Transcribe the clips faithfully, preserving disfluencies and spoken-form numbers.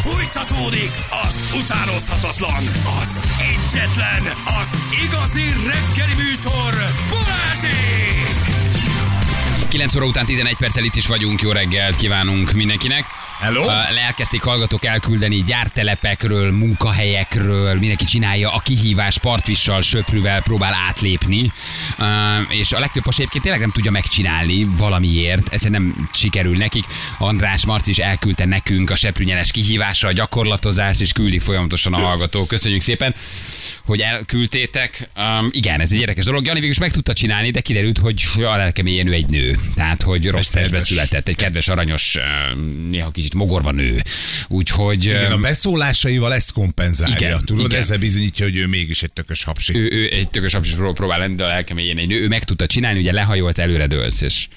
Fújtatódik az utánozhatatlan, az egyetlen, az igazi reggeli műsor, Balázsék! kilenc óra után tizenegy perccel itt is vagyunk, jó reggelt kívánunk mindenkinek. Hello! Uh, elkezdték hallgatók elküldeni gyártelepekről, munkahelyekről, mindenki csinálja a kihívás, partvissal, söprűvel próbál átlépni, uh, és a legtöbb pasi egyébként tényleg nem tudja megcsinálni valamiért, egyszerűen nem sikerül nekik. András Marci is elküldte nekünk a seprűnyeles kihívásra a gyakorlatozást, és küldik folyamatosan a hallgatók. Köszönjük szépen, hogy elküldtétek. Um, igen, ez egy érdekes dolog. Jani végül is meg tudta csinálni, de kiderült, hogy a lelke mélyén ő egy nő. Tehát, hogy rossz testbe született, egy kedves, aranyos, néha kicsit mogorva nő. Úgyhogy... Igen, a beszólásaival ezt kompenzálja. Igen, Tudod, igen. ezzel bizonyítja, hogy ő mégis egy tökös hapsi. Ő, ő egy tökös hapsi próbál lenni, de a lelke mélyén egy nő. Ő meg tudta csinálni, ugye lehajolsz, előre dőlsz, és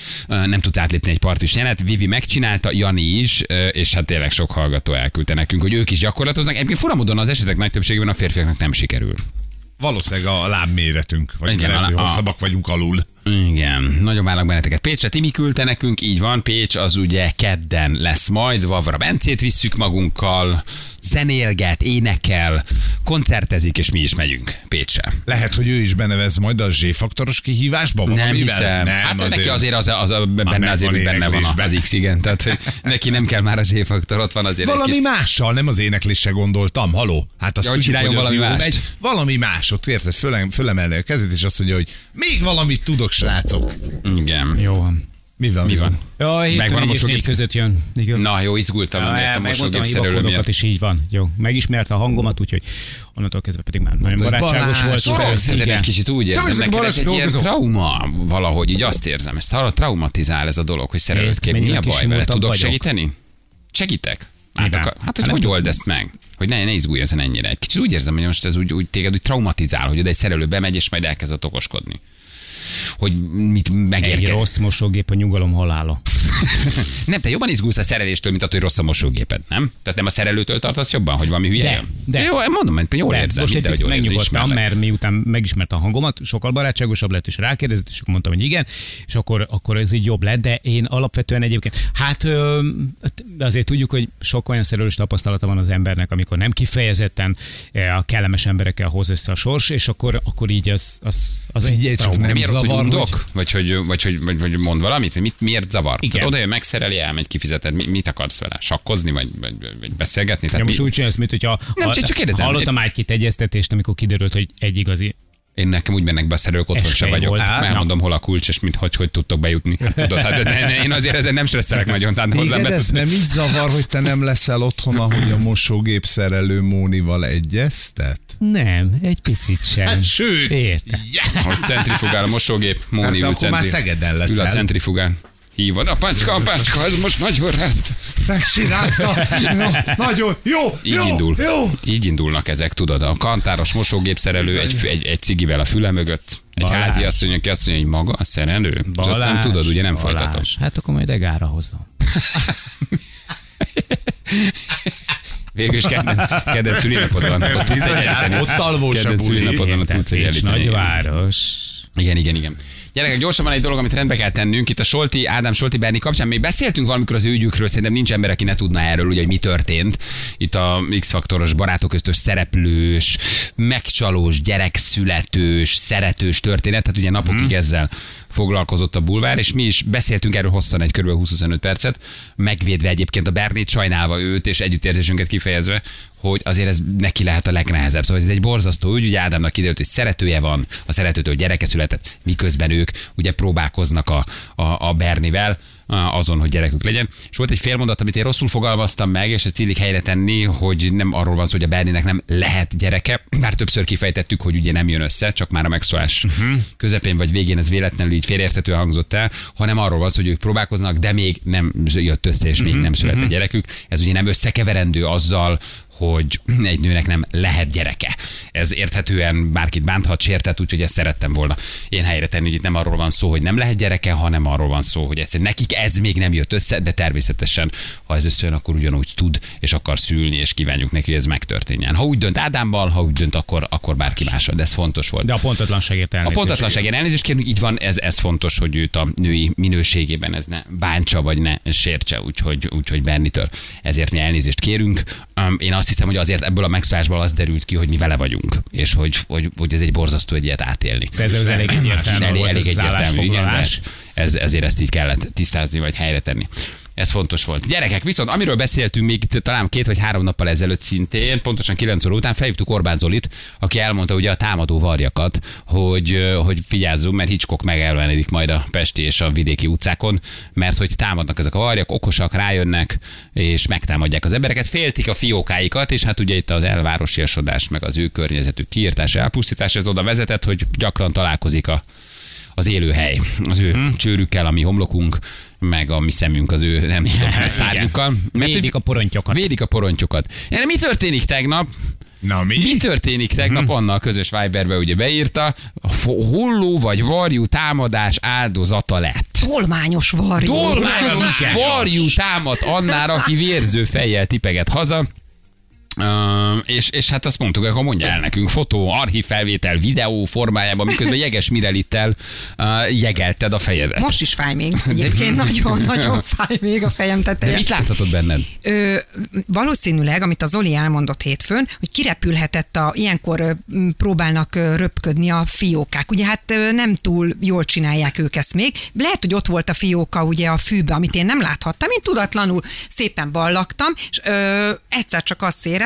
nem tudsz átlépni egy partis jelet. Vivi megcsinálta, Jani is, és hát tényleg sok hallgató elküldte nekünk, hogy ők is gyakorlatoznak. Egyébként furamodon az esetek nagy többségében a férfiaknak nem sikerül. Valószínűleg a lábméretünk, vagy Igen, lehet, hogy a- hosszabbak vagyunk alul. Igen, nagyon várlak benneteket. Pécsre Timi küldte nekünk, így van, Pécs az ugye kedden lesz majd, Vavra Bencét visszük magunkkal, zenélget, énekel, koncertezik, és mi is megyünk Pécsre. Lehet, hogy ő is benevez majd a Z-faktoros kihívásba? Nem valamivel? hiszem. Nem, Hát azért. neki azért az, az, az benne, meg azért van benne van éneklésben. az X, igen. Tehát hogy neki nem kell már a Z-faktor, ott van azért Valami egy kis... mással, nem az éneklésre gondoltam. Haló? Hát azt Ja, hogy tudjuk, csináljon hogy az valami jó mást. megy. Valami másot, érted? Fölem, fölemelni a kezét, és azt mondja, hogy még valamit tudok, srácok. Igen. Jó van. Mi van? Mi van? Ja, Megvan hétven a négy és mosógép? négy között jön. Igen. Na, jó, izgultam, Ja, miért a megmondtam mosógép a szerelő hivakódokat miatt. is, így van. Jó, megismerte a hangomat, úgyhogy onnantól kezdve pedig már nagyon Mondta, hogy barátságos Balázs, volt. Rossz, ezen egy kicsit úgy érzem, Te neked ez Balázs, egy ilyen dolgozol. trauma valahogy, így azt érzem, ezt arra traumatizál ez a dolog, hogy szerelőt Nézd, kér. Mi a mennyire baj vele? kisimultabb Tudok vagyok. segíteni? Segítek? Hát, Miben? akar, hát hogy Hát hogy nem old ezt meg? Hogy ne, ne izgulj ezen ennyire. Egy kicsit úgy érzem, hogy most ez úgy, úgy téged úgy traumatizál, hogy oda egy szerelő bemegy, és majd elkezd okoskodni. Hogy mit Egy megérke. rossz mosógép a nyugalom halála. Nem, te jobban izgulsz a szereléstől, mint attól, hogy rossz a mosógéped, nem? Tehát nem a szerelőtől tartasz jobban, hogy valami hülye De, jön? de. Jó, mondom, hogy jól De, érzem, most egy de, hogy picit jól érzem, megnyugodtam, ismerlek. mert miután megismerte a hangomat, sokkal barátságosabb lett, és rákérdezett, és akkor mondtam, hogy igen, és akkor, akkor ez így jobb lett, de én alapvetően egyébként, hát ö, de azért tudjuk, hogy sok olyan szerelős tapasztalata van az embernek, amikor nem kifejezetten eh, a kellemes emberekkel hoz össze a sors, és akkor, akkor így az, az, az egy Figyelj csak, trauma. nem Miért rossz, hogy zavar, undok? Vagy hogy, vagy, hogy, vagy, vagy mond valamit? Vagy mit, miért zavar? Igen. Tehát oda jön, megszereli, elmegy, kifizeted. Mi, mit akarsz vele? Sakkozni? Vagy, vagy, vagy beszélgetni? Ja, Tehát most mi, úgy csinálsz, mint hogyha Nem, csak- csak kérdezem. hallottam már egy-két egyeztetést, amikor kiderült, hogy egy igazi. én nekem úgy mennek be a szerelők, otthon Ez se fej vagyok. volt. Hát, elmondom, hol a kulcs, és mit, hogy, hogy tudtok bejutni. Hát, tudod, hát, de, de, én azért ezen nem stresszelek nagyon. Tehát hozzám Téged be ez tudsz- nem így zavar, hogy te nem leszel otthon, ahogy a mosógép szerelő Mónival egyeztet? Nem, egy picit sem. Hát sőt! Értem. Yeah. hogy centrifugál a mosógép, Móni Hát ül, akkor már centri- Szegeden ül a leszel. centrifugán. Hívod, apácska, apácska, ez most nagyon rád. Megcsinálta! No, nagyon jó! Így jó, indul. Jó! Így indulnak ezek, tudod, a kantáros mosógépszerelő egy, egy, egy cigivel a füle mögött, egy Balázs. házi asszony, aki azt mondja, hogy maga a szerelő, és aztán tudod, ugye nem Balázs. folytatom. Hát akkor majd egára hozom. Végül is kedden, kedden szülinapod van, ott tudsz egyenlíteni. Ott alvós a Kedden buli. szülinapod van, ott tudsz Pécs egyenlíteni. nagyváros. Igen, igen, igen. Gyerekek, gyorsan van egy dolog, amit rendbe kell tennünk. Itt a Solti, Ádám Solti Berni kapcsán még beszéltünk valamikor az ő ügyükről, szerintem nincs ember, aki ne tudna erről, ugye, hogy mi történt. Itt a X-faktoros, barátok köztös szereplős, megcsalós, gyerekszületős, szeretős történet, tehát ugye napokig ezzel foglalkozott a bulvár, és mi is beszéltünk erről hosszan, egy kb. húsz-huszonöt percet, megvédve egyébként a Bernit, sajnálva őt, és együttérzésünket kifejezve, hogy azért ez neki lehet a legnehezebb. Szóval ez egy borzasztó ügy, ugye Ádámnak kiderült, hogy szeretője van, a szeretőtől gyereke született, miközben ők ugye próbálkoznak a, a, a Bernivel, azon, hogy gyerekük legyen. És volt egy félmondat, amit én rosszul fogalmaztam meg, és ezt illik helyre tenni, hogy nem arról van szó, hogy a Berninek nem lehet gyereke, bár többször kifejtettük, hogy ugye nem jön össze, csak már a megszólás uh-huh. közepén vagy végén ez véletlenül így félreérthetően hangzott el, hanem arról van szó, hogy ők próbálkoznak, de még nem jött össze, és még nem született a gyerekük. Ez ugye nem összekeverendő azzal, hogy egy nőnek nem lehet gyereke. Ez érthetően bárkit bánthat, sértett, úgyhogy ezt szerettem volna én helyre tenni, hogy itt nem arról van szó, hogy nem lehet gyereke, hanem arról van szó, hogy egyszerűen nekik ez még nem jött össze, de természetesen, ha ez összejön, akkor ugyanúgy tud és akar szülni, és kívánjuk neki, hogy ez megtörténjen. Ha úgy dönt Ádámmal, ha úgy dönt, akkor, akkor bárki mással, de ez fontos volt. De a pontatlanságért elnézést. A pontatlanságért elnézést kérünk, így van, ez, ez fontos, hogy őt a női minőségében ez ne bántsa, vagy ne sértse, úgyhogy, úgyhogy Bernitől ezért mi elnézést kérünk. Um, én azt hiszem, hogy azért ebből a megszólásból az derült ki, hogy mi vele vagyunk, és hogy, hogy, hogy ez egy borzasztó egy ilyet átélni. Szerintem ez elég egyértelmű elég, volt, elég ez az egyértelmű, igen, de állásfoglalás. ez, ezért ezt így kellett tisztázni, vagy helyre tenni. Ez fontos volt. Gyerekek, viszont amiről beszéltünk még talán két vagy három nappal ezelőtt szintén, pontosan kilenc óra után felhívtuk Orbán Zolit, aki elmondta ugye a támadó varjakat, hogy, hogy figyelzzünk, mert Hitchcock megelvenedik majd a pesti és a vidéki utcákon, mert hogy támadnak ezek a varjak, okosak, rájönnek, és megtámadják az embereket, féltik a fiókáikat, és hát ugye itt az elvárosiasodás, meg az ő környezetük kiirtása, elpusztítása, ez oda vezetett, hogy gyakran találkozik a az élőhely, az ő hmm. csőrükkel, a mi homlokunk, meg a mi szemünk az ő, nem tudom, a szárnyukkal. Védik a porontyokat. Védik a porontyokat. Erre mi történik tegnap? Na mi? Mi történik tegnap? Hmm. Anna a közös Viberbe ugye beírta, a holló vagy varjú támadás áldozata lett. Tolmányos varjú. Tolmányos varjú támad Annára, aki vérző fejjel tipeget haza. Uh, és, és hát azt mondtuk, akkor mondja el nekünk, fotó, archív felvétel, videó formájában, miközben Jeges Mirelittel uh, jegelted a fejedet. Most is fáj még. Egyébként nagyon-nagyon fáj még a fejem teteje. De mit láthatod benned? Ö, valószínűleg, amit a Zoli elmondott hétfőn, hogy kirepülhetett, a, ilyenkor ö, próbálnak ö, röpködni a fiókák. Ugye hát ö, nem túl jól csinálják ők ezt még. Lehet, hogy ott volt a fióka ugye a fűbe, amit én nem láthattam. Én tudatlanul szépen ballagtam, és ö, egyszer csak azt éreztem,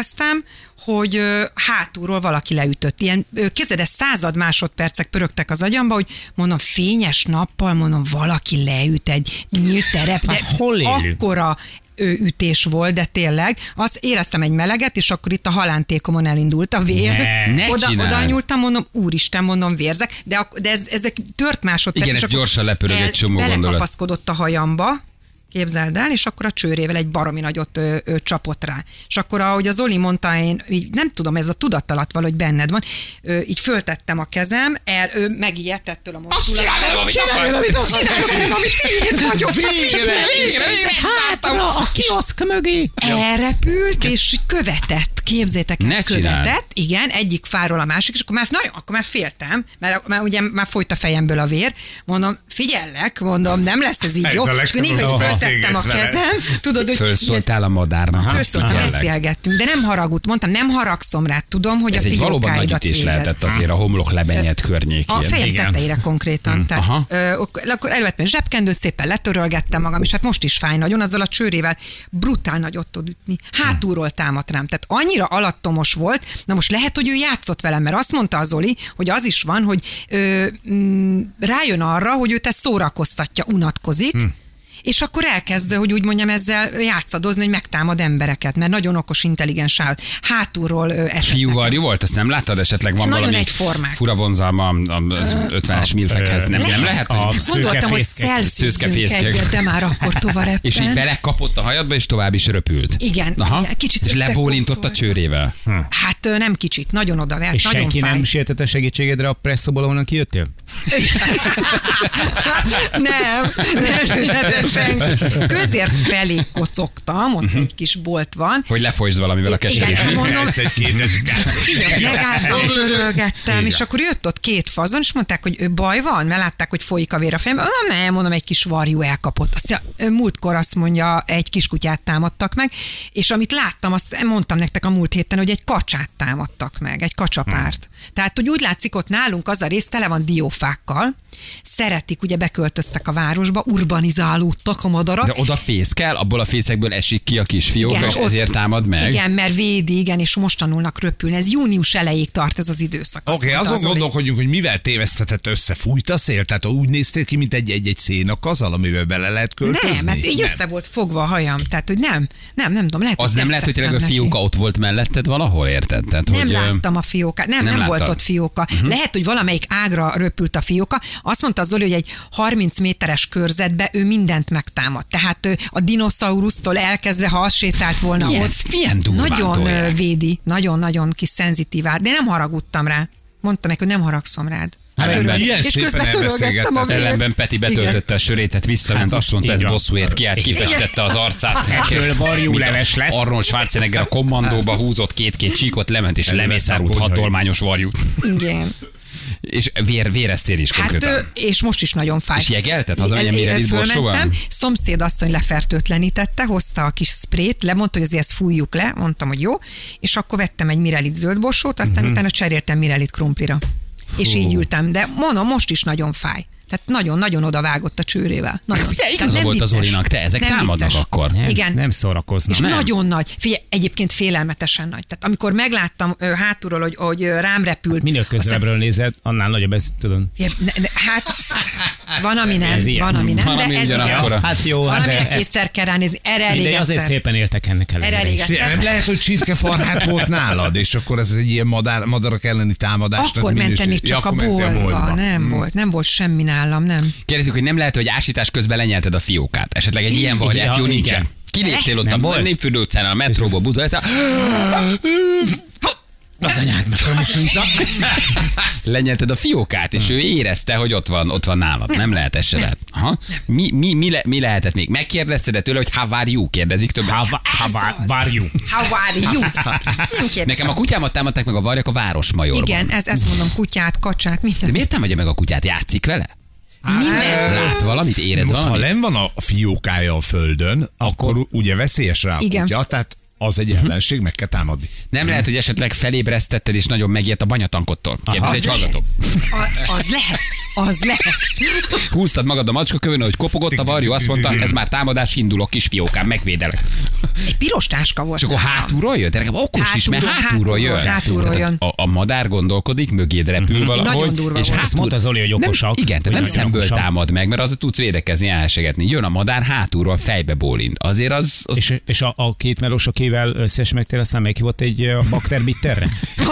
hogy ö, hátulról valaki leütött. Ilyen kézzedes század másodpercek pörögtek az agyamba, hogy mondom, fényes nappal, mondom, valaki leüt egy nyílt terep, de hol élünk? akkora ö, ütés volt, de tényleg, azt éreztem egy meleget, és akkor itt a halántékomon elindult a vér. Ne, ne oda, csinál. oda nyúltam, mondom, úristen, mondom, vérzek, de, ak- de ez, ezek tört másodperc. Igen, és ez akkor gyorsan lepörög egy csomó gondolat. belekapaszkodott a hajamba, képzeld el, és akkor a csőrével egy baromi nagyot ö, ö, csapott rá. És akkor, ahogy az Zoli mondta, én így, nem tudom, ez a tudattalat valahogy benned van, ö, így föltettem a kezem, el, ö, megijedt ettől a mozdulattól. Azt csinálj, amit Csinálj, akar. amit akar. Csinálj, amit tiéd vagyok. Csak Végre, végre, végre. Hátra, a kioszk mögé. elrepült, és követett, képzétek el, Ne csináld. követett, igen, egyik fáról a másik, és akkor már, nagyon, akkor már féltem, mert, mert ugye már folyt a fejemből a vér, mondom, figyellek, mondom, nem lesz ez így Ez jó, a és legszebb, néha hogy így föltettem a beszélgetsz vele. kezem, tudod, hogy Fölszóltál a madárnak. Fölszóltam, Tényleg. beszélgettünk, de nem haragud, mondtam, nem haragszom rá, tudom, hogy Ez a egy valóban nagy fiókáidat ütés véded. lehetett azért a homlok lebenyed környékén. A fejem Igen. tetejére konkrétan. Aha. Tehát, ö, ok- akkor elővettem zsebkendőt, szépen letörölgettem magam, és hát most is fáj nagyon, azzal a csőrével brutál nagyot tud ütni. Hátulról támadt rám. Tehát annyira alattomos volt, na most lehet, hogy ő játszott velem, mert azt mondta az Zoli, hogy az is van, hogy ö, m, rájön arra, hogy őt ezt szórakoztatja, unatkozik, hm. és akkor elkezd, hogy úgy mondjam, ezzel játszadozni, hogy megtámad embereket, mert nagyon okos, intelligens állat. Hátulról ö, esett Fiúvarjú nekem. volt, azt nem láttad? Esetleg van Nagyon valami egyformák. fura vonzalma az ötvenes milfekhez? Nem, nem lehet? A Gondoltam, hogy szőke Szőke szelfizünk fészkek. egyet, de már akkor tovább És így belekapott a hajadba, és tovább is röpült. Igen, Aha. igen, kicsit És lebólintott a összekopott. csőrével. Hát ö, nem kicsit, nagyon odavert, És nagyon senki fáj. nem sietett a segítségedre a presszóból, ahonnan kijöttél? nem, nem, nem, senki. Közért felé kocogtam, ott egy kis bolt van. Hogy lefolytsd valamivel a keserét. Igen, mondom, Ez egy két megálltam, törölgettem, és akkor jött ott két fazon, és mondták, hogy ő baj van, mert látták, hogy folyik a vér a fejemben. Nem, nem, mondom, egy kis varjú elkapott. Azt mondja, múltkor azt mondja, egy kiskutyát támadtak meg, és amit láttam, azt mondtam nektek a múlt héten, hogy egy kacsát támadtak meg, egy kacsapárt. Tehát, hogy úgy látszik, ott nálunk az a rész tele van diófákkal, szeretik, ugye beköltöztek a városba, urbanizálódtak a madarak. De oda fészkel, abból a fészekből esik ki a kis fiók, Igen, és ott- ezért támad meg. Igen, mert védi, igen, és most tanulnak röpülni. Ez június elejéig tart ez az időszak. Oké, azt okay, mondta azon az Zoli. gondolkodjunk, hogy mivel tévesztetett össze, fújt a szél, tehát úgy néztél ki, mint egy, egy, egy szénakazal, amivel bele lehet költözni? Nem, mert így össze volt fogva a hajam, tehát hogy nem, nem, nem tudom, lehet, Az nem lehet, hogy tényleg a tetszettem fióka neki. ott volt melletted valahol, érted? Tehát, Nem hogy, ö, láttam a fiókát, nem, nem, nem nem volt láttad? ott fióka. Uh-huh. Lehet, hogy valamelyik ágra röpült a fióka. Azt mondta az Zoli, hogy egy harminc méteres körzetbe ő mindent megtámad. Tehát ö, a dinoszaurusztól elkezdve, ha az sétált volna Milyen- ott, milyen durván nagyon ö, tolják. védi, nagyon-nagyon kis szenzitív át, de nem haragudtam rá. Mondtam neki, hogy nem haragszom rád. Hát Töröl- rendben. Ilyen és szépen közben törölgettem a elbeszélgettetek. vért. Ellenben Peti betöltötte a sörétet, visszament, azt mondta, így ez van. bosszúért kiállt, kifestette az arcát. Ebből varjú Mint a leves lesz. Arnold Schwarzenegger a kommandóba húzott két-két csíkot, lement és lemészárult hat dolmányos varjút. Igen. És vér, véreztél is Hát, konkrétan. ö, és most is nagyon fáj. És jegelted? Hazamegy a El- Mirelit fölmentem, borsóval? szomszéd asszony lefertőtlenítette, hozta a kis sprét, lemondta, hogy azért ezt fújjuk le, mondtam, hogy jó, és akkor vettem egy Mirelit zöld borsót, aztán Mhm. uh-huh. utána cseréltem Mirelit krumplira. És így ültem, de mondom, most is nagyon fáj. Tehát nagyon-nagyon odavágott a csőrével. Nagyon. Figyelj, Tehát igaza nem volt az vicces. Zolinak, te ezek Nem támadnak vicces. akkor. Nem, Igen. nem szórakoznak. És Nem. nagyon nagy. Figyelj, egyébként félelmetesen nagy. Tehát amikor megláttam ö, hátulról, hogy, hogy ö, rám repült. Minél közelebbről nézed, annál nagyobb ez, tudod. Figyelj, ne, ne, hát van, ami nem, Ez ilyen. van, ami nem, Van, de ami ez ugyanakkora. igen. Hát jó, hát Valaminek de ezt, kétszer kell ránézni, erre elég de azért egyszer. szépen éltek ennek ellenére. Erre elég is. egyszer. Nem lehet, hogy csirkefarhát volt nálad, és akkor ez egy ilyen madár, madarak elleni támadásnak Akkor mentem minősít. még Ja, csak a akkor mentél boltba. Nem volt, nem volt semmi nálam, nem. Kérdezzük, hogy nem lehet, hogy ásítás közben lenyelted a fiókát. Esetleg egy ilyen variáció Ja, nincsen. igen. Kiléptél ott Nem a volt? Népfürdő utcán, a metróba, buzoltál, Az anyád meg a musinca. lenyelted a fiókát, és ő érezte, hogy ott van, ott van nálad. Nem lehet, ez se lehet. Aha. Mi, mi, mi, le, mi lehetett még? Megkérdezted tőle, hogy how are you? Kérdezik többet. Ha, ha, vár- várjuk. How are you? Nem kérdezem. Nekem a kutyámat támadták meg a varjak a Városmajorban. Igen, ez, ezt mondom, kutyát, kacsát, De minden. miért támadja meg a kutyát? Játszik vele? Minden. Lát valamit? Érez Most, ha valamit? len van a fiókája a földön, akkor, akkor ugye veszélyes rá a Igen. kutya, tehát az egy ellenség, meg kell támadni. Nem lehet, hogy esetleg felébresztetted, és nagyon megijedt a banyatankottól. Kérdez egy Az hallgató. A, az lehet, az lehet. Húztad magad a macska kövön, hogy kopogott a varjú, azt mondta, ez már támadás, indulok, kis fiókám, megvédelek. Egy piros táska volt. És akkor nálam. hátulról jön? De nekem okos is, mert Hátulról, hátulról jön. hátulról, hátulról jön. Tehát A, a madár gondolkodik, mögéd repül valahogy. Nagyon durva és volt. hátul... Ezt mondta Zoli, hogy okosak. Nem, igen, tehát nem Hogy szemből okosak. támad meg, mert az tudsz védekezni, elsegetni. Jön a madár hátulról, fejbe bólint. Azért az... az... És, és a, a két melósokével összes megtél, aztán meghívott egy ö, bakterbitterre?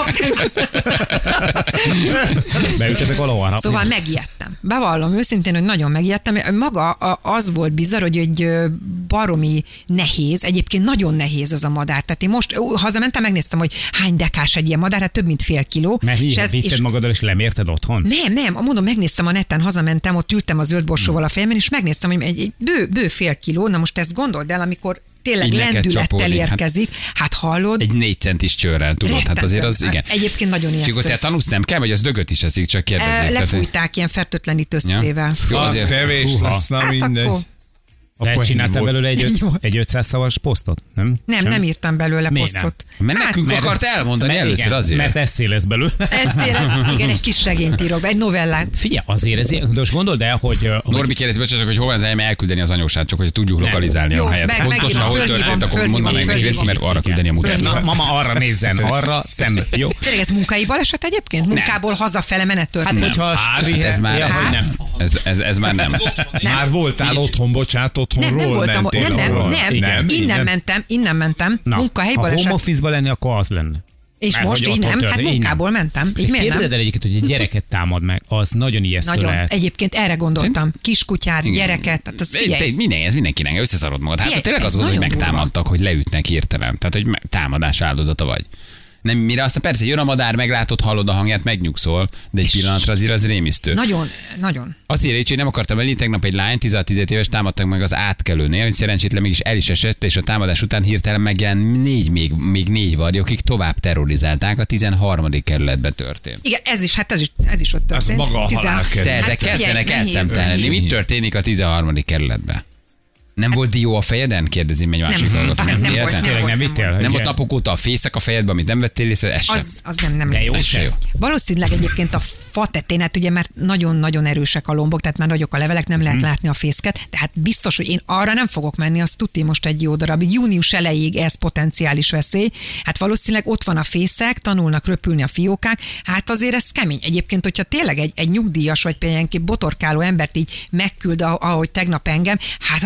Beültetek valahol? Szóval megijedtem. Bevallom őszintén, hogy nagyon megijedtem. Maga a- az volt bizarr, hogy egy ö, baromi nehéz, egyébként nagyon nehéz ez a madár. Tehát én most ó, hazamentem, megnéztem, hogy hány dekás egy ilyen madár, hát több mint fél kiló. Mert és így ez- vitted és- magaddal, és lemérted otthon? nem, nem, mondom, megnéztem a neten, hazamentem, ott ültem a zöld borsóval a fejemben, és megnéztem, hogy egy, egy bő, bő fél kiló, na most ezt gondold el, amikor tényleg Így neked lendülettel csapódik, hát- érkezik, hát hallod, Egy négy centis csőrrel, tudod? Hát azért az, igen. Egyébként nagyon És akkor ijesztő. te tanulsz, nem kell, vagy az dögöt is eszik, csak kérdezik. E, Tehát, hogy- Lefújták ilyen fertőtlenítő szprével. Jó, Az azért- kevés Húha. lesz, na Hát mindegy. akkor De Akkor csináltál ennyi volt. belőle egy, öt, Jó. egy ötszáz szavas posztot? Nem? Nem, Sem? nem írtam belőle Miért nem? posztot. Mert nekünk Mert- akart elmondani mert először igen, azért. Mert eszé lesz belőle. Ez, ez, igen, egy kis regényt írok be, egy novellát. Figyelj, azért ez ilyen, de most gondold el, hogy... ö, hogy Norbi kérdezi, bocsánat, hogy hol van az helyem elküldeni az anyósát, csak hogy tudjuk Nem. lokalizálni Jó, a helyet. meg- Pontosan, megírom, hol fölhívom, történt, akkor fölhívom, mondd meg meg, fölhívom. Léci, mert arra küldeni a Na, munkát. mama arra nézzen, arra szembe. Jó. Tényleg ez munkai baleset egyébként? Munkából hazafele menet Hát, történt. hogyha a Hát, strihe- ez már, ja, ez, hogy nem. ez, ez, ez már nem. Már voltál otthon, bocsánat, otthonról Nem, nem voltam, mentél nem, nem, ahol. nem, Igen. innen Igen. mentem, innen mentem, Na, munkahelyi ha home baleset. office-ba lenni, akkor az lenne. És Mert most hogy így ott nem, ott hát történt, így nem. munkából mentem. Így miért Képzeld nem? el egyébként, hogy egy gyereket támad meg, az nagyon ijesztő Nagyon. lehet. Egyébként erre gondoltam. Kiskutyát, Igen. gyereket, tehát az Te, figyelj. minden, ez mindenkinek, összeszarod magad. Hát Figyelj, tényleg ez az volt, hogy nagyon megtámadtak, hogy leütnek hirtelen. Tehát, hogy me- támadás áldozata vagy. Nem, mire aztán persze jön a madár, meglátod, hallod a hangját, megnyugszol, de egy pillanatra azért az rémisztő. Nagyon, nagyon. Azt írja, hogy nem akartam elni, tegnap egy lány, tizenhat éves támadtak meg az átkelőnél, hogy szerencsétlen mégis el is esett, és a támadás után hirtelen megjelent négy, még, még négy varjú, akik tovább terrorizálták, a tizenharmadik kerületbe történt. Igen, ez is, hát ez is, ez is ott Ez történt. maga a Tizen- halálkerület. De ezek Hát figyelj, kezdenek nehéz, elszemtelenni. nehéz. Mi történik a tizenharmadik kerületben? Nem volt dió a fejeden? Kérdezi egy másik Nem, hallgató. nem, nem Véletlen? volt, Tényleg nem nem vittél? Nem Ugye? volt napok óta a fészek a fejedben, amit nem vettél észre, ez sem. Az, az nem, nem. De jó Ez se se. jó. Valószínűleg egyébként a fa tetén, hát ugye mert nagyon-nagyon erősek a lombok, tehát már nagyok a levelek, nem lehet látni a fészket, tehát biztos, hogy én arra nem fogok menni, azt tuti most egy jó darabig. Június elejéig ez potenciális veszély. Hát valószínűleg ott van a fészek, tanulnak röpülni a fiókák, hát azért ez kemény. Egyébként, hogyha tényleg egy, egy nyugdíjas vagy például botorkáló embert így megküld, ah- ahogy tegnap engem, hát azért hallod,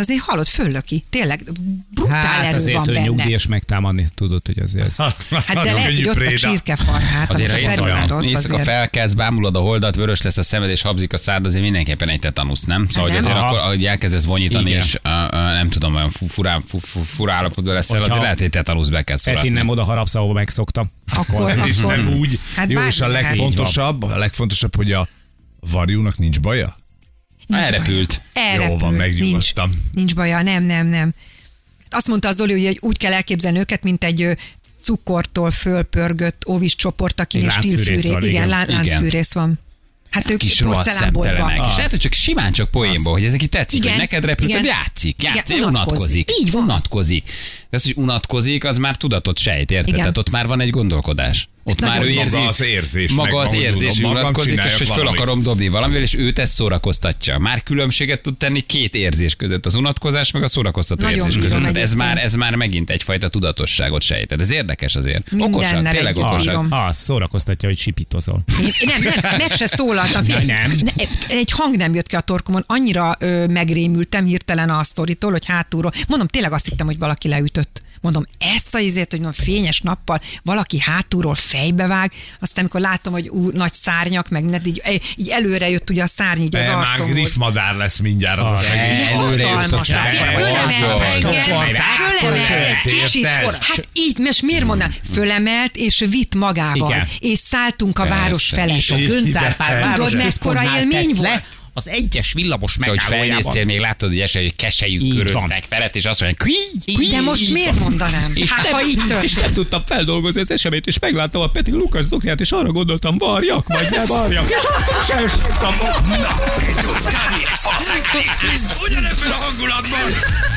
hallod, föllöki. Tényleg brutál Hát erő azért, van hogy benne. nyugdíjas megtámadni, tudod, hogy azért ez... Hát de lehet, hogy ott a csirkefarhát. Azért, ha amit éjszaka, felmondott, éjszaka azért. felkelsz, bámulod a holdat, vörös lesz a szemed és habzik a szád, azért mindenképpen egy tetanusz, nem? Szóval, hogy nem? azért Aha. akkor, ahogy elkezdesz vonyítani, Igen. és uh, uh, nem tudom, olyan fu- furá, fu- fu- fura állapotban leszel, Hogyha- azért lehet, hogy tetanusz be kell Petin szoratni. nem oda harapsz, ahova megszoktam. Akkor, És akkor. nem úgy. Hát Jó, bármi és a lehet. legfontosabb, a legfontosabb, hogy a varjúnak nincs baja? Nincs Elrepült. baj. Elrepült. Jó van, megnyugodtam. Nincs, nincs baja, nem, nem, nem. Azt mondta az Zoli, hogy úgy kell elképzelni őket, mint egy ö, cukortól fölpörgött óvis csoport, akinél Egy láncfűrész stílfűrész. van, Igen, igen. lá- Igen. láncfűrész van. Hát ők Kis rohadt porcelánboltban. szemtelenek. És lehet, hogy csak simán csak poénból, hogy ez neki tetszik, Igen, hogy neked repült, igen. hogy játszik, Igen, játszik, unatkozik. unatkozik. Így van. Unatkozik. De az, hogy unatkozik, az már tudatot sejt, érted? Igen. Tehát ott már van egy gondolkodás. Ott Nagyon már ő jó. érzi, Maga az érzés maga megvan, az hogy érzés, hogy tudom, magam unatkozik, és csináljak hogy föl valamit. akarom dobni valamivel, és őt ezt szórakoztatja. Már különbséget tud tenni két érzés között, az unatkozás meg a szórakoztató Nagyon érzés bírom között. Tehát ez egyébként. már, ez már megint egyfajta tudatosságot sejted. Ez érdekes azért. Mindennel Okosak, tényleg együtt okosak. bírom. Az, az szórakoztatja, hogy sipítozol. Én, nem, nem, meg se szólaltam. Na, nem. Ne, egy hang nem jött ki a torkomon, annyira ö, megrémültem hirtelen a sztoritól, hogy hátulról. Mondom, tényleg azt hittem, hogy valaki leütött. Mondom, ezt a izét, hogy mondom, fényes nappal valaki hátulról fejbevág, aztán amikor látom, hogy ú, nagy szárnyak, meg ne, így, így előre jött ugye a szárny így az De már arcomhoz. griffmadár lesz mindjárt az a szegény. Előre jössz a Hatalmas. szárny. Fölemelt engem, fölemelt egy kicsit, Érted? kor- hát így, most miért mondanám? Fölemelt és vitt magával, Igen. és szálltunk a Persze. város felé. És a Göncárpár Tudod, mekkora városközpontnál élmény tett volt? le az egyes villamos És ahogy megállójában. felnéztél, még látod, hogy esély, hogy keselyük Így köröztek van. felett, és azt mondják, kví, kví. De most miért mondanám? És Hát, nem- ha így És történt. nem tudtam feldolgozni az eseményt, és megláttam a Peti Lukas zokniát, és arra gondoltam, varjak, vagy ne varjak. És akkor is elsírtam. Na, egy dóz kávé, egy falták rész, ugyanebben a hangulatban.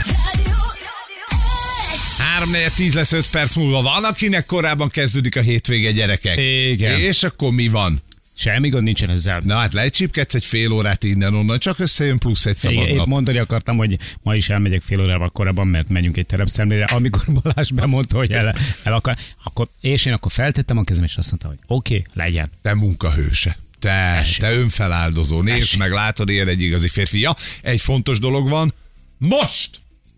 három negyven tíz lesz öt perc múlva. Van, akinek korábban kezdődik a hétvége, gyerekek. Igen. És akkor mi van? Semmi gond nincsen ezzel. Na hát lecsípkedsz egy fél órát innen-onnan, csak összejön plusz egy szabad Igen, nap. én mondani akartam, hogy ma is elmegyek fél órával korábban, mert megyünk egy terepszemlére. Amikor Balázs bemondta, hogy el, el akar, akkor, és én akkor feltettem a kezem, és azt mondta, hogy oké, okay, legyen. Te munkahőse. Te, te önfeláldozó. Nézd meg, látod, ilyen egy igazi férfi. Ja, egy fontos dolog van. Most!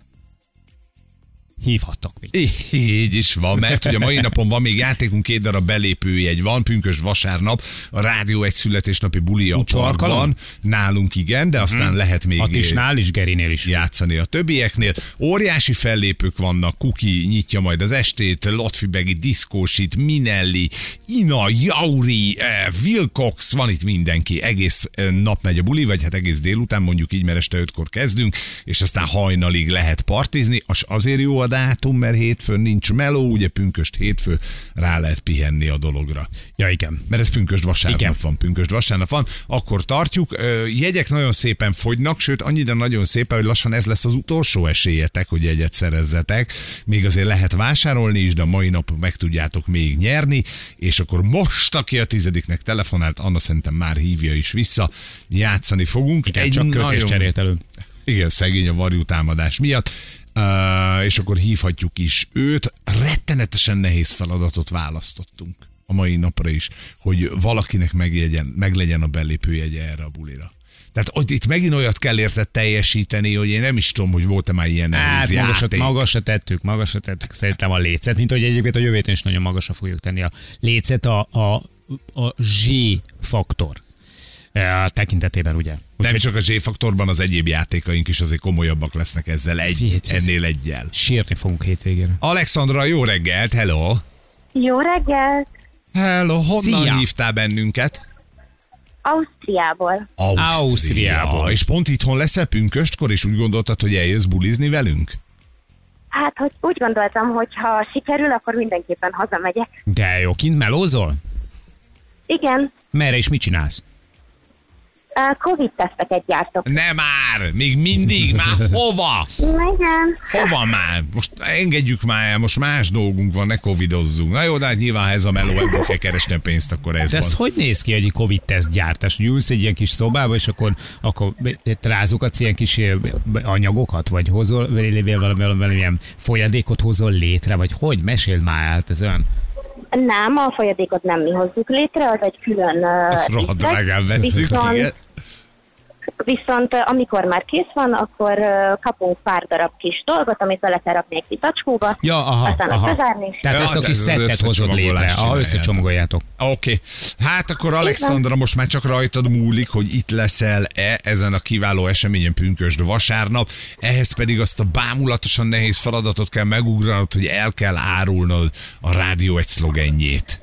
Hívhattak még. Így is van, mert ugye mai napon van még játékunk, két darab belépőjegy van, pünkösd vasárnap, a rádió egy születésnapi bulia a Utcsó alkalom? parkban. Nálunk igen, de aztán lehet még Attisnál is, Gerinél is. játszani a többieknél. Óriási fellépők vannak, Kuki nyitja majd az estét, Lotfibegi, Diszkósit, Minelli, Ina, Jauri, eh, Wilcox, van itt mindenki. Egész eh, nap megy a buli, vagy hát egész délután, mondjuk így, mert este ötkor kezdünk, és aztán hajnalig lehet partizni. Az azért jó a dátum, mert hétfőn nincs meló, ugye pünkösd hétfő, rá lehet pihenni a dologra. Ja, igen. Mert ez pünkösd vasárnap Igen. van, pünkösd vasárnap van, akkor tartjuk. Ö, Jegyek nagyon szépen fogynak, sőt annyira nagyon szépen, hogy lassan ez lesz az utolsó esélyetek, hogy jegyet szerezzetek. Még azért lehet vásárolni is, de a mai nap meg tudjátok még nyerni, és akkor most, aki a tizediknek telefonált, Anna szerintem már hívja is vissza, játszani fogunk. Igen, csak költés cserélt elő. Igen, szegény a varjú támadás miatt. Uh, és akkor hívhatjuk is őt. Rettenetesen nehéz feladatot választottunk a mai napra is, hogy valakinek megjegyen, meglegyen a belépőjegye erre a bulira. Tehát hogy itt megint olyat kell érted teljesíteni, hogy én nem is tudom, hogy volt-e már ilyen nehéz Hát magasra, játék. magasra tettük, magasra tettük szerintem a lécet, mint hogy egyébként a jövő héten is nagyon magasra fogjuk tenni a lécet, a, a, a Z-faktor e, tekintetében, ugye. Nem Úgyhogy csak a Z-faktorban, az egyéb játékaink is azért komolyabbak lesznek ezzel, egy, Figyelj, ez- ennél egyel. sírni fogunk hétvégére. Alexandra, jó reggelt, hello! Jó reggelt! Hello, honnan Szia. hívtál bennünket? Ausztriából. Ausztria. Ausztriából. És pont itthon leszel pünköstkor, és úgy gondoltad, hogy eljössz bulizni velünk? Hát, hogy úgy gondoltam, hogy ha sikerül, akkor mindenképpen hazamegyek. De jó, kint melózol? Igen, Merre és mit csinálsz? uh, Covid-teszteket gyártok. Nem már, még mindig, már hova? Igen. Hova már? Most engedjük már el, most más dolgunk van, ne covidozzunk. Na jó, de hát nyilván ha ez a meló, ebből kell keresni a pénzt, akkor ez De ez van. hogy néz ki egy Covid-teszt gyártás? Hogy ülsz egy ilyen kis szobába, és akkor, akkor rázogatsz ilyen kis eh, anyagokat, vagy hozol valami, valami, valamilyen folyadékot hozol létre, vagy hogy? Meséld már el, ez olyan. Nem, a folyadékot nem mi hozzuk létre, az egy külön uh, Ezt rohadt réteg. drágán vesszük, Viszont igen. viszont amikor már kész van, akkor kapunk pár darab kis dolgot, amit bele kell rakni egy tacskóba, Ja, aha, aztán aha. azt bezárni. Tehát Ja, ezt a de kis az szettet hozod létre, összecsomagolást ha csináljátok. összecsomagoljátok. Oké. Okay. Hát akkor Alexandra, most már csak rajtad múlik, hogy itt leszel-e ezen a kiváló eseményen pünkösd vasárnap. Ehhez pedig azt a bámulatosan nehéz feladatot kell megugranod, hogy el kell árulnod a rádió egy szlogenjét.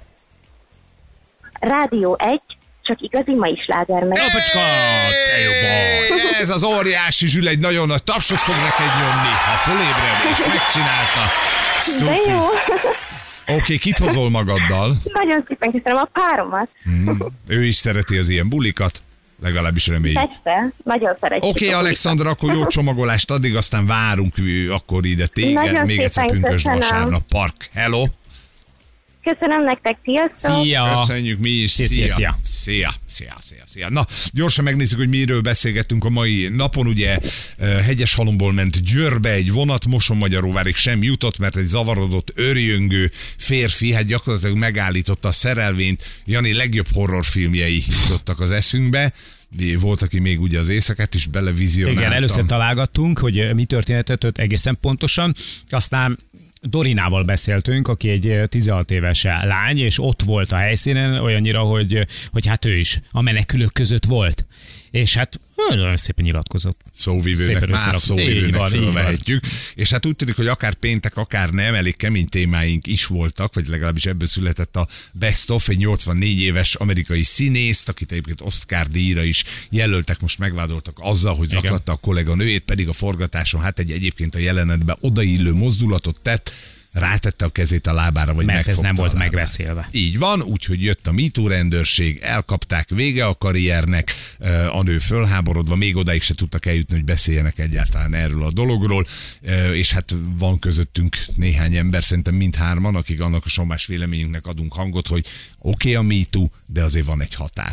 Rádió egy, csak igazi mai sláger meg. Apocska, te jó baj. Ez az óriási Zsül egy nagyon nagy tapsot fog neked nyomni, ha fölébred és megcsinálta. De Szupi. jó. Oké, okay, kit hozol magaddal? Nagyon szépen köszönöm a páromat. Hmm. Ő is szereti az ilyen bulikat, legalábbis reméljük. Persze, nagyon szeretjük. Oké, okay, Alexandra, akkor jó csomagolást addig, aztán várunk akkor ide téged. Nagyon Még egyszer szépen pünkösd köszönöm. vasárnap park. Hello! Köszönöm nektek, sziasztok! Szia. Köszönjük mi is. Szia, Szia. szia, Szia, szia, szia, szia. Na, gyorsan megnézzük, hogy miről beszélgettünk a mai napon. Ugye Hegyeshalomból ment Győrbe egy vonat, Mosonmagyaróvárig sem jutott, mert egy zavarodott, örjöngő férfi, hát gyakorlatilag megállította a szerelvényt. Jani legjobb horrorfilmjei jutottak az eszünkbe. Volt, aki még ugye az éjszakát is belevizionálta. Igen, először találgattunk, hogy mi történhetett ott egészen pontosan, aztán Dorinával beszéltünk, aki egy tizenhat éves lány, és ott volt a helyszínen, olyannyira, hogy, hogy hát ő is a menekülők között volt. És hát nagyon szépen nyilatkozott. Szóvivőnek, Szépen már összerakott. Így szóvivőnek van, így van. fölvehetjük. És hát úgy tűnik, hogy akár péntek, akár nem, elég kemény témáink is voltak, vagy legalábbis ebből született a Best of, egy nyolcvannégy éves amerikai színészt, akit egyébként Oscar díjra is jelöltek, most megvádoltak azzal, hogy Igen. zaklatta a kolléganőjét, pedig a forgatáson hát egy egyébként a jelenetben odaillő mozdulatot tett, rátette a kezét a lábára, vagy Mert ez megfogta nem a volt lábát. megbeszélve. Így van, úgyhogy jött a MeToo rendőrség, elkapták, vége a karriernek, a nő fölháborodva, még odáig se tudtak eljutni, hogy beszéljenek egyáltalán erről a dologról, és hát van közöttünk néhány ember, szerintem mindhárman, akik annak a sommás véleményünknek adunk hangot, hogy oké okay a MeToo, de azért van egy határ.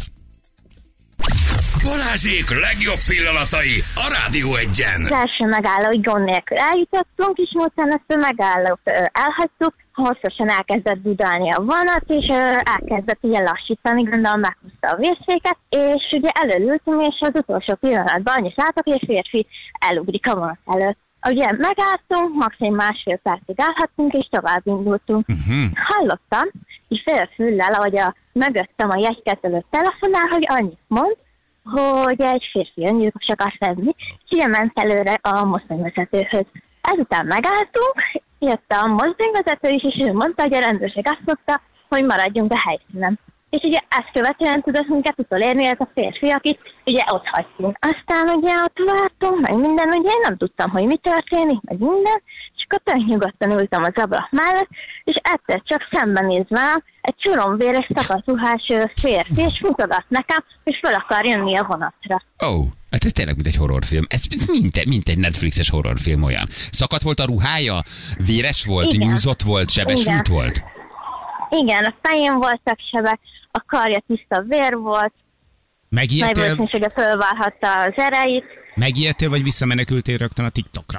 Balázsék legjobb pillanatai a Rádió egyen. Az első megállóig gond nélkül eljutottunk, és miután ezt a megállót ö, elhagytuk, hosszasan elkezdett dudálni a vonat, és ö, elkezdett ilyen lassítani, gondolom meghúzta a vészféket, és ugye előültem, és az utolsó pillanatban annyit látok, hogy a férfi elugrik a vonat előtt. Ugye megálltunk, maximum másfél percig állhattunk, és tovább indultunk. Uh-huh. Hallottam, és fél füllel, ahogy a mögöttem a jegykezelő telefonál, hogy annyit mond, hogy egy férfi öngyilkos akar venni, és ilyen ment előre a mozdonyvezetőhöz. Ezután megálltunk, jött a mozdonyvezető is, és ő mondta, hogy a rendőrség azt mondta, hogy maradjunk a helyszínen. És ugye ezt követően tudott minket utolérni ez a férfi, akit ugye ott hagytunk. Aztán ugye ott vártunk, meg minden, ugye én nem tudtam, hogy mi történik, meg minden, és akkor tök nyugodtan ültem az ablak mellett, és egyszer csak szembenézve egy csoromvéres, szakaszruhás férfi, és mutogat nekem, hogy fel akar jönni a vonatra. Ó, oh, hát ez tényleg mint egy horrorfilm. Ez mint, mint egy Netflixes horrorfilm olyan. Szakadt volt a ruhája? Véres volt? Igen. Nyúzott volt? Sebesült Igen. volt? Igen, a fején voltak sebek, a karja tiszta vér volt, nagy Megijedtél, valószínűséggel fölválhatta az ereit. megijedtél, vagy visszamenekültél rögtön a TikTokra?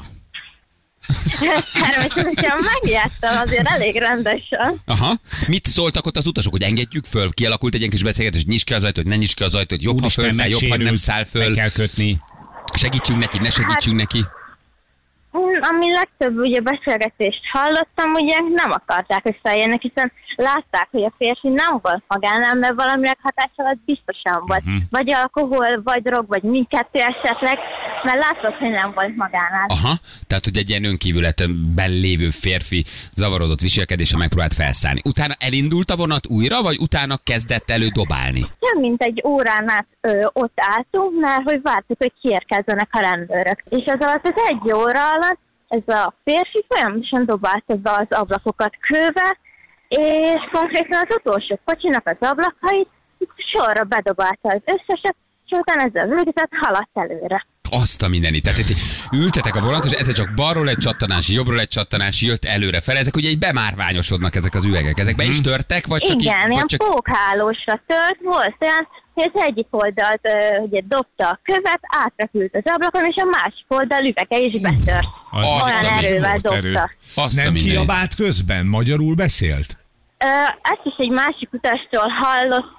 Természetesen megijedtem azért elég rendesen. Aha. Mit szóltak ott az utasok, hogy engedjük föl? Kialakult egy ilyen kis beszélgetés, hogy nyisd ki az ajtót, ne nyisd ki az ajtót, jobb, ha Úristen, fölszáll, jobb, ha nem megsérült, száll föl. meg kell kötni. Segítsünk neki, ne segítsünk neki. Mm, Ami legtöbb ugye beszélgetést hallottam, ugye nem akarták, hogy feljönnek, hiszen látták, hogy a férfi nem volt magánál, mert valaminek hatás alatt biztosan volt. Uh-huh. Vagy alkohol, vagy drog, vagy mindkettő esetleg, mert látszott, hogy nem volt magánál. Aha, tehát hogy egy ilyen önkívületben lévő férfi zavarodott viselkedése megpróbált felszállni. Utána elindult a vonat újra, vagy utána kezdett elő dobálni? Több mint egy órán át ö, ott álltunk, mert hogy vártuk, hogy kiérkezzenek a rendőrök. És az alatt az egy óra alatt ez a férfi folyamatosan dobálta be az ablakokat kővel, és konkrétan az utolsó kocsinak az ablakait sorra bedobálta az összeset, és utána ezzel végzett, haladt előre. Azt a mindenit. Tehát itt ültetek a vonaton, és egyszer csak balról egy csattanás, jobbról egy csattanás, jött előre fel. Ezek ugye így bemárványosodnak ezek az üvegek. Ezek be is törtek, vagy csak Igen, így, ilyen vagy csak... pókhálósra tört, volt olyan, hogy az egyik oldalt ö, ugye dobta a követ, átrepült az ablakon, és a másik oldal üvege is betört. Az Azt Olyan a erővel Volt erő. dobta. Azt a Nem mindenit. kiabált közben? Magyarul beszélt? Ö, ezt is egy másik utastól hallottam,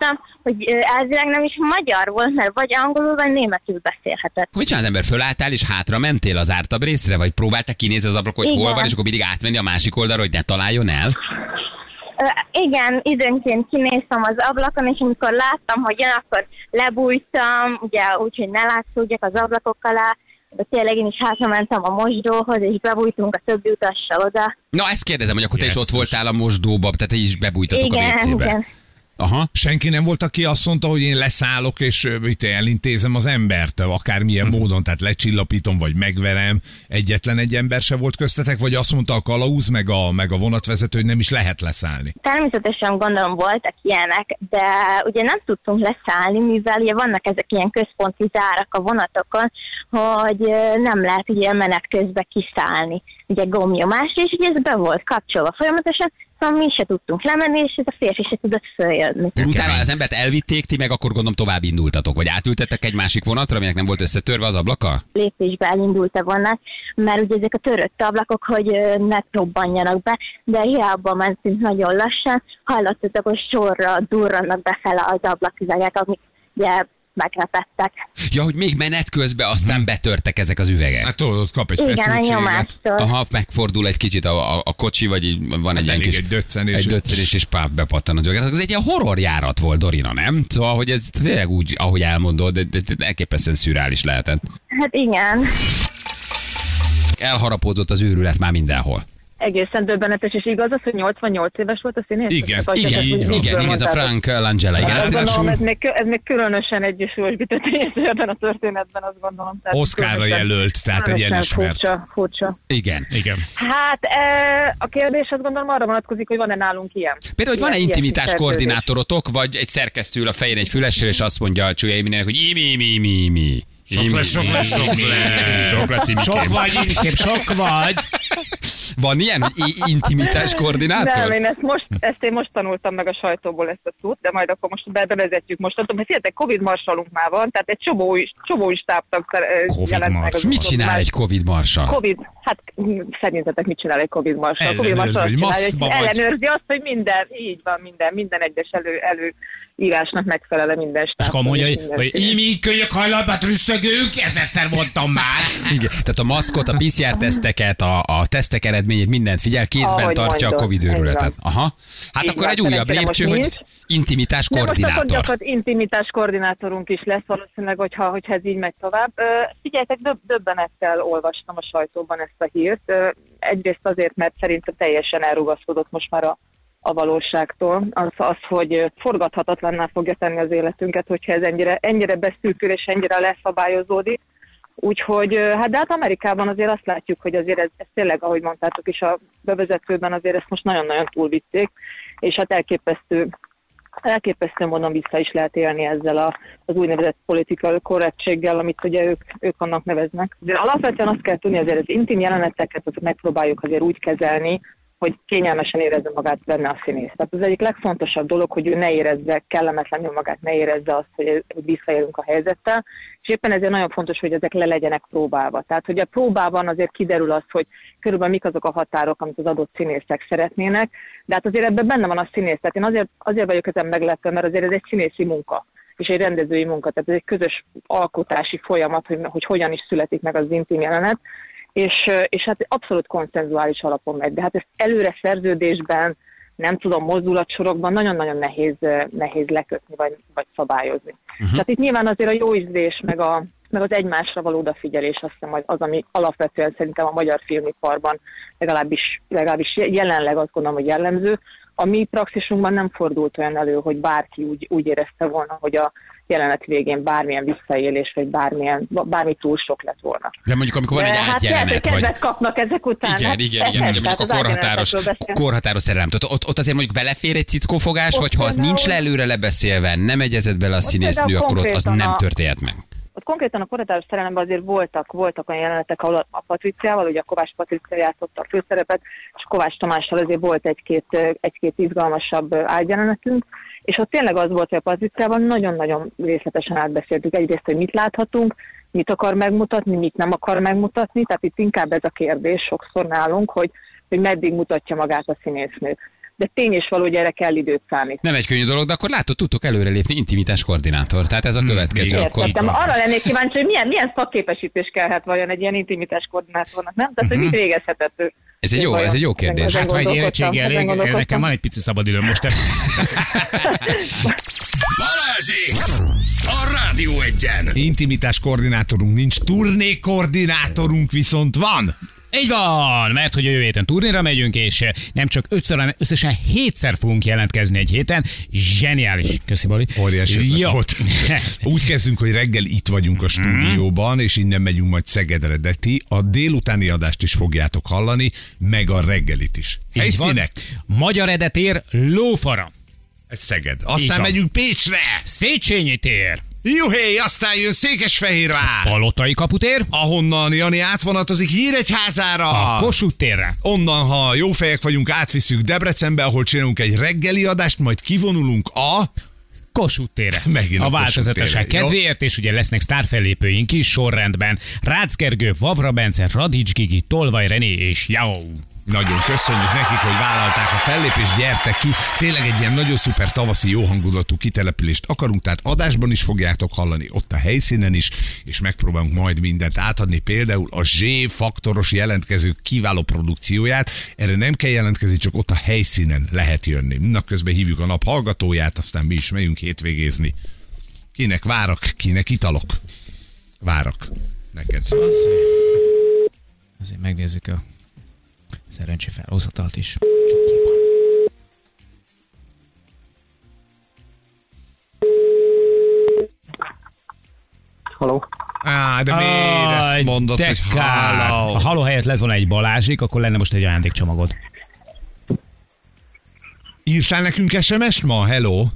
hogy ö, elvileg nem is magyar volt, mert vagy angolul, vagy németül beszélhetett. Mit csinál az ember? Fölálltál és hátra mentél az ártabb részre? Vagy próbáltál kinézni az ablakon, hogy Igen. hol van, és akkor mindig átmenni a másik oldalra, hogy ne találjon el? Ö, igen, időnként kinéztem az ablakon, és amikor láttam, hogy jön, akkor lebújtam, ugye úgy, hogy ne látszódjak az ablakok alá, de tényleg én is hátra mentem a mosdóhoz, és bebújtunk a többi utassal oda. Na, ezt kérdezem, hogy akkor te is Yes. ott voltál a mosdóba, tehát te is bebújtatok a Igen, vécébe. igen. Aha. Senki nem volt, aki azt mondta, hogy én leszállok, és ö, mit elintézem az embert, akármilyen módon, tehát lecsillapítom, vagy megverem. Egyetlen egy ember se volt köztetek, vagy azt mondta a kalauz, meg a, meg a vonatvezető, hogy nem is lehet leszállni. Természetesen gondolom voltak ilyenek, de ugye nem tudtunk leszállni, mivel ugye vannak ezek ilyen központi zárak a vonatokon, hogy ö, nem lehet ugye menet közben kiszállni. Ugye gombnyomás, és ugye ez be volt kapcsolva folyamatosan, szóval mi se tudtunk lemenni, és ez a férfi se tudott följönni. Utána az embert elvitték, ti meg akkor gondolom tovább indultatok, vagy átültettek egy másik vonatra, aminek nem volt összetörve az ablaka? Lépésbe elindult a vonat, mert ugye ezek a törött ablakok, hogy ö, ne robbanjanak be, de hiába mentünk nagyon lassan, hallattatok, hogy sorra durrannak befele az ablaküvegek, amik ugye megrepettek. Ja, hogy még menet közben aztán betörtek ezek az üvegek. Hát tudod, ott kap egy Igen, a feszültséget. nyomástól. Aha, megfordul egy kicsit a, a, a kocsi, vagy így van egy ilyen elég kis... egy döccenés. Egy döccenés, és pár bepattan az üveget. Ez egy ilyen horrorjárat volt, Dorina, nem? Szóval, hogy ez tényleg úgy, ahogy elmondod, de, de, de elképesztően szürreális lehetett. Hát igen. Elharapódzott az őrület már mindenhol. Egészen döbbenetes, és igaz az, hogy nyolcvannyolc éves volt a színész? Igen, Vagy Igen, ezt úgy igen, így igen, igen, ez a mondtátok? Frank Langella. Igen, Azt ezt gondolom, Ráadásul- ez még, ez még különösen egy súlyosbító tényező ebben a történetben, azt gondolom. Tehát Oszkárra különösen- jelölt, tehát egy különösen elismert. Furcsa, furcsa. igen. Igen. Hát e, a kérdés azt gondolom arra vonatkozik, hogy van-e nálunk ilyen. Például, hogy van-e Ilyen- ilyen intimitás szerződés. koordinátorotok, vagy egy szerkesztő ül a fején egy fülessel, és azt mondja a csúlyai mindenek, hogy imi, imi, imi, imi. Sok lesz, sok lesz, sok lesz. Sok lesz, imikém. Sok vagy, Imikém, sok vagy. Van ilyen, hogy i- intimitás koordinátor? Nem, én ezt, most, ezt én most tanultam meg a sajtóból ezt a szót, de majd akkor most be- bevezetjük most. Tudom, hogy figyeljetek, Covid marsalunk már van, tehát egy csomó új, csomó új stábtag ö, Covid jelent meg. mars. az Mit utóbbi csinál már- egy Covid marsal? Covid, hát mm, szerintetek mit csinál egy Covid marsal? A Covid Ellenőrzi, marsal azt hogy csinálja, hogy maszkba vagy. ellenőrzi azt, hogy minden, így van, minden, minden egyes elő, előírásnak megfelele minden És stáb. akkor mondja, hogy, hogy imi, kölyök hajlatba trüsszögünk, ezerszer mondtam már. Igen, tehát a maszkot, a pé cé er teszteket, a, a tesztek eredményét, mindent figyel, kézben Ahogy tartja mondod, a Covid így őrületet. van. Aha. Hát Így akkor van, egy újabb szerencsére lépcső, most hogy nincs. intimitás De most akkor koordinátor. gyakorlatilag intimitás koordinátorunk is lesz valószínűleg, hogyha, hogyha ez így megy tovább. Ö, Figyeljetek, döb- döbbenettel olvastam a sajtóban ezt a hírt. Ö, Egyrészt azért, mert szerintem teljesen elrugaszkodott most már a, a valóságtól. Az, az, hogy forgathatatlanná fogja tenni az életünket, hogyha ez ennyire, ennyire beszűkül és ennyire leszabályozódik. Úgyhogy, ö, hát de hát Amerikában azért azt látjuk, hogy azért ez, ez tényleg, ahogy mondtátok is a bevezetőben, azért ezt most nagyon-nagyon túlvitték, és hát elképesztő elképesztő módon vissza is lehet élni ezzel a, az úgynevezett politikai korrektséggel, amit ugye ők, ők annak neveznek. De alapvetően azt kell tudni, azért az intim jeleneteket megpróbáljuk azért úgy kezelni, hogy kényelmesen érezze magát benne a színész. Tehát az egyik legfontosabb dolog, hogy ő ne érezze kellemetlenül magát, ne érezze azt, hogy visszaélünk a helyzettel, és éppen ezért nagyon fontos, hogy ezek le legyenek próbálva. Tehát, hogy a próbában azért kiderül az, hogy körülbelül mik azok a határok, amit az adott színészek szeretnének, de hát azért ebben benne van a színész. Tehát én azért, azért vagyok ezen meglepve, mert azért ez egy színészi munka, és egy rendezői munka, tehát ez egy közös alkotási folyamat, hogy, hogy hogyan is születik meg az intim jelenet, és, és hát abszolút konszenzuális alapon megy. De hát ezt előre szerződésben, nem tudom, mozdulatsorokban nagyon-nagyon nehéz, nehéz lekötni, vagy, vagy szabályozni. Uh-huh. Tehát itt nyilván azért a jó ízlés, meg, a, meg az egymásra való odafigyelés, azt hiszem, az, ami alapvetően szerintem a magyar filmiparban legalábbis, legalábbis jelenleg azt gondolom, hogy jellemző. A mi praxisunkban nem fordult olyan elő, hogy bárki úgy, úgy érezte volna, hogy a jelenet végén bármilyen visszaélés, vagy bármilyen, bármi túl sok lett volna. De mondjuk, amikor van egy De hát átjelenet, lehet, hogy vagy... kedvet kapnak ezek után. Igen, hát igen, igen, ehhez, igen, mondjuk a tehát az korhatáros, átjelenetekről beszélünk. korhatáros szerelem. Tehát ott, ott azért mondjuk belefér egy cickófogás, Ott vagy ha az például- nincs le előre lebeszélve, nem egyezett bele a színésznő, például akkor ott az konkrétan nem a- történhet meg. Ott konkrétan a korhatáros szerelemben azért voltak, voltak olyan jelenetek, ahol a- a Patriciával, ugye a Kovács Patricia játszotta a főszerepet, és Kovács Tamással azért volt egy-két, egy-két izgalmasabb átjelenetünk, és ott tényleg az volt, hogy a Patriciával nagyon-nagyon részletesen átbeszéltük egyrészt, hogy mit láthatunk, mit akar megmutatni, mit nem akar megmutatni, tehát itt inkább ez a kérdés sokszor nálunk, hogy, hogy meddig mutatja magát a színésznő. de tény és való, hogy erre kell időt számítani. Nem egy könnyű dolog, de akkor látod, tudtok előrelépni, intimitás koordinátor. Tehát ez a következő. Hmm, akkor... Értem. Arra lennék kíváncsi, hogy milyen, milyen szakképesítés kellhet vajon egy ilyen intimitás koordinátornak, nem? Tehát, hogy mit végezhetett ő? Ez egy jó, ez egy jó kérdés. Ezen Hát, ha egy gondolkodtam, érettségi ezen elég, gondolkodtam. nekem van egy pici szabadidőm most. Balázsék! A Rádió Egyen! Intimitás koordinátorunk nincs, turné koordinátorunk viszont van. Így van, mert hogy a jövő héten turnéra megyünk, és nem csak ötször, hanem összesen hétszer fogunk jelentkezni egy héten. Zseniális. Köszi, Bali. Óriási ötlet Jó. volt. Úgy kezdünk, hogy reggel itt vagyunk a stúdióban, és innen megyünk majd Szegedre, de ti a délutáni adást is fogjátok hallani, meg a reggelit is. Így Helyszínek? van. Magyar Edetér, Lófara. Ez Szeged. Így Aztán van. megyünk Pécsre. Széchenyi tér. Juhé, aztán jön Székesfehérvár, Palotai kaputér. ahonnan Jani átvonatozik Nyíregyházára. A Kossuth térre. Onnan, ha jó fejek vagyunk, átvisszük Debrecenbe, ahol csinálunk egy reggeli adást, majd kivonulunk a... Kossuth térre. Megint a a változatosság Kossuth térre, jó? kedvéért, és ugye lesznek sztárfellépőink is sorrendben. Rácz Gergő, Vavra Bence, Radics Gigi, Tolvaj René és Jau. Nagyon köszönjük nekik, hogy vállalták a fellépést, gyertek ki. Tényleg egy ilyen nagyon szuper tavaszi, jó hangulatú kitelepülést akarunk, tehát adásban is fogjátok hallani, ott a helyszínen is, és megpróbálunk majd mindent átadni, például a Z-faktoros jelentkezők kiváló produkcióját. Erre nem kell jelentkezni, csak ott a helyszínen lehet jönni. Na, közben hívjuk a nap hallgatóját, aztán mi is megyünk hétvégézni. Kinek várak, kinek italok? Várak. Neked. Azért megnézzük a szerencsé felhozatalt is. Csukiban. Haló? Á, de miért Aj, ezt mondod, de hogy kár. halló? Ha haló helyett lett volna egy Balázsik, akkor lenne most egy ajándékcsomagod. Írtál nekünk es em est ma? Hello?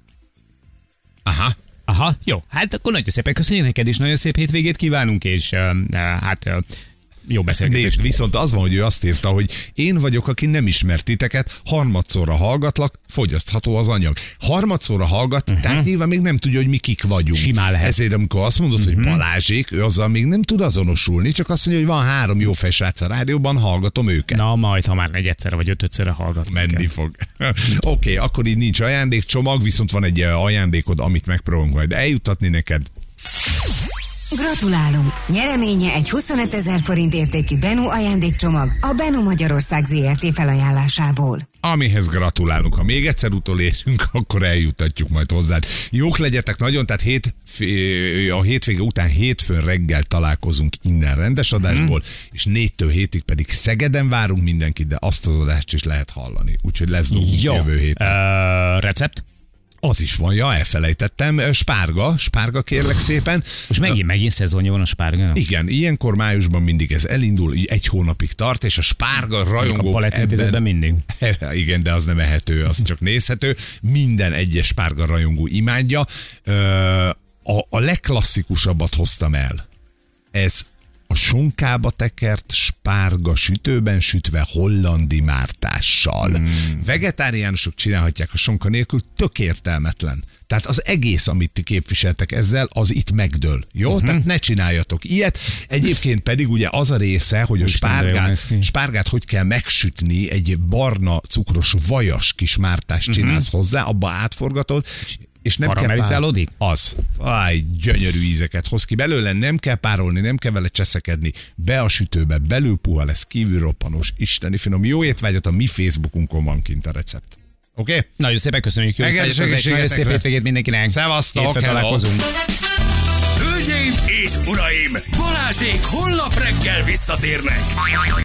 Aha. Aha, jó. Hát akkor nagyon szépen köszönjük neked is, nagyon szép hétvégét kívánunk, és uh, uh, hát uh, jó beszélgetést. Nézd, viszont az van, hogy ő azt írta, hogy én vagyok, aki nem ismert titeket, harmadszorra hallgatlak, fogyasztható az anyag. Harmadszorra hallgat, uh-huh. tehát nyilván még nem tudja, hogy mi kik vagyunk. Simán lehet. Ezért amikor azt mondod, uh-huh. hogy Balázsék, ő azzal még nem tud azonosulni, csak azt mondja, hogy van három jó fejsrác a rádióban, hallgatom őket. Na, majd, ha már negyedszerre vagy ötödszörre hallgatunk. Menni fog. Oké, okay, akkor így nincs ajándékcsomag, viszont van egy ajándékod, amit megpróbálunk majd eljutatni neked. Gratulálunk! Nyereménye egy huszonötezer forint értékű Benu ajándékcsomag a Benu Magyarország zé er té felajánlásából. Amihez gratulálunk. Ha még egyszer utolérünk, akkor eljutatjuk majd hozzád. Jók legyetek nagyon, tehát hét, a hétvége után hétfőn reggel találkozunk innen rendes adásból, mm. és négytől hétig pedig Szegeden várunk mindenkit, de azt az adást is lehet hallani. Úgyhogy lesz dolgunk jövő héten. Uh, recept? Az is van, ja, elfelejtettem. Spárga, spárga kérlek szépen. Most megint, megint szezonja van a spárgának? Igen, ilyenkor májusban mindig ez elindul, így egy hónapig tart, és a spárga rajongók a palettintézetben mindig. Igen, de az nem ehető, az csak nézhető. Minden egyes spárga rajongó imádja. A, a legklasszikusabbat hoztam el. Ez a sonkába tekert spárga sütőben sütve hollandi mártással. Mm. Vegetáriánusok csinálhatják a sonka nélkül, tök értelmetlen. Tehát az egész, amit ti képviseltek ezzel, az itt megdől. Jó? Uh-huh. Tehát ne csináljatok ilyet. Egyébként pedig ugye az a része, hogy a spárgát, spárgát hogy kell megsütni, egy barna, cukros, vajas kis mártást csinálsz uh-huh. hozzá, abba átforgatod, és nem karamellizálódik? Kell az. Áj, gyönyörű ízeket hoz ki belőle, nem kell párolni, nem kell vele cseszekedni. Be a sütőbe, belül puha lesz, kívül roppanos, isteni finom. Jó étvágyat, a mi Facebookunkon van kint a recept. Oké? Okay? Nagyon szépen köszönjük. Jó étvágyat, nagyon szép hétvégét mindenkinek. Szevasztok, hétfőn találkozunk. Hölgyeim és uraim, Balázsék holnap reggel visszatérnek.